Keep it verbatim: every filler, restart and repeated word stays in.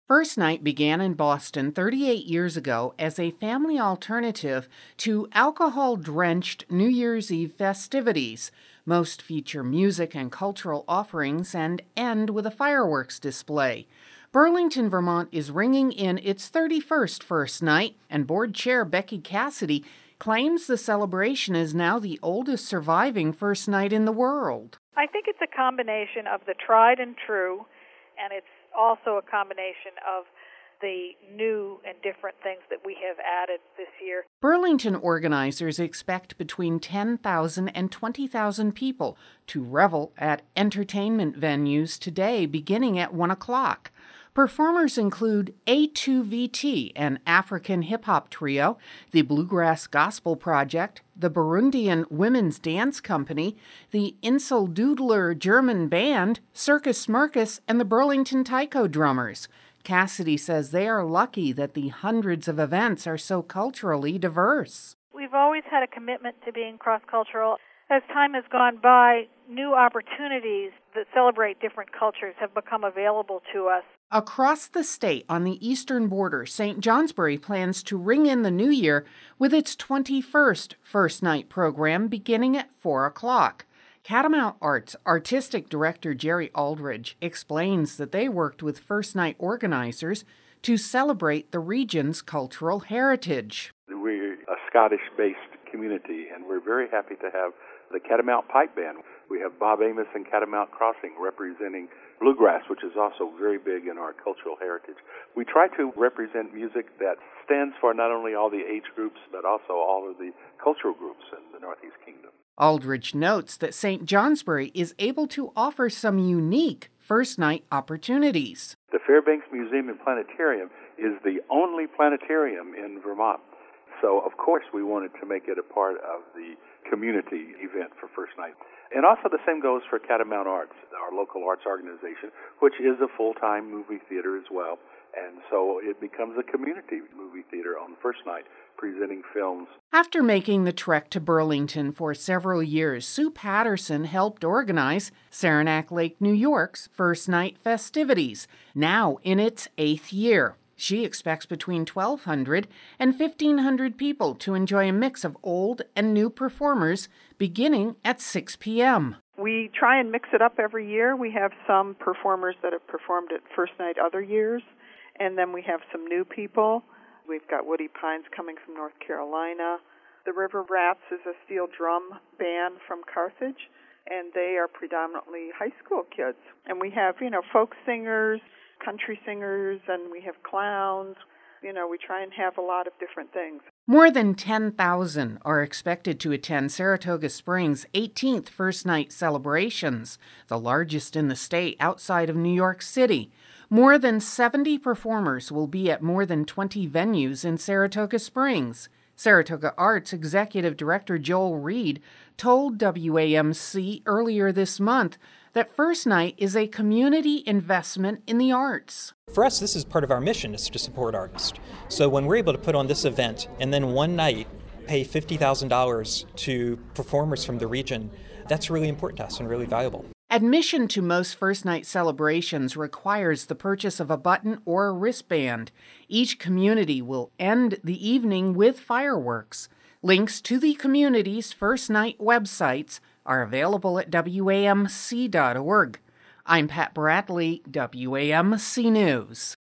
First Night began in Boston thirty-eight years ago as a family alternative to alcohol-drenched New Year's Eve festivities. Most feature music and cultural offerings and end with a fireworks display. Burlington, Vermont is ringing in its thirty-first First Night, and board chair Becky Cassidy claims the celebration is now the oldest surviving First Night in the world. I think it's a combination of the tried and true, and it's also a combination of the new and different things that we have added this year. Burlington organizers expect between ten thousand and twenty thousand people to revel at entertainment venues today beginning at one o'clock. Performers include A two V T, an African hip-hop trio, the Bluegrass Gospel Project, the Burundian Women's Dance Company, the Inseldoodler German Band, Circus Smirkus, and the Burlington Taiko Drummers. Cassidy says they are lucky that the hundreds of events are so culturally diverse. We've always had a commitment to being cross-cultural. As time has gone by, new opportunities that celebrate different cultures have become available to us. Across the state on the eastern border, Saint Johnsbury plans to ring in the new year with its twenty-first First Night program beginning at four o'clock. Catamount Arts Artistic Director Jerry Aldridge explains that they worked with First Night organizers to celebrate the region's cultural heritage. We're a Scottish-based community, and we're very happy to have the Catamount Pipe Band. We have Bob Amos and Catamount Crossing representing bluegrass, which is also very big in our cultural heritage. We try to represent music that stands for not only all the age groups, but also all of the cultural groups in the Northeast Kingdom. Aldridge notes that Saint Johnsbury is able to offer some unique First Night opportunities. The Fairbanks Museum and Planetarium is the only planetarium in Vermont. So, of course, we wanted to make it a part of the community event for First Night. And also the same goes for Catamount Arts, our local arts organization, which is a full-time movie theater as well. And so it becomes a community movie theater on First Night, presenting films. After making the trek to Burlington for several years, Sue Patterson helped organize Saranac Lake, New York's First Night festivities, now in its eighth year. She expects between twelve hundred and fifteen hundred people to enjoy a mix of old and new performers beginning at six p.m. We try and mix it up every year. We have some performers that have performed at First Night other years, and then we have some new people. We've got Woody Pines coming from North Carolina. The River Rats is a steel drum band from Carthage, and they are predominantly high school kids. And we have, you know, folk singers, country singers, and we have clowns. You know, we try and have a lot of different things. More than ten thousand are expected to attend Saratoga Springs' eighteenth First Night celebrations, the largest in the state outside of New York City. More than seventy performers will be at more than twenty venues in Saratoga Springs. Saratoga Arts Executive Director Joel Reed told W A M C earlier this month that First Night is a community investment in the arts. For us, this is part of our mission, is to support artists. So when we're able to put on this event and then one night pay fifty thousand dollars to performers from the region, that's really important to us and really valuable. Admission to most First Night celebrations requires the purchase of a button or a wristband. Each community will end the evening with fireworks. Links to the community's First Night websites are available at W A M C dot org. I'm Pat Bradley, W A M C News.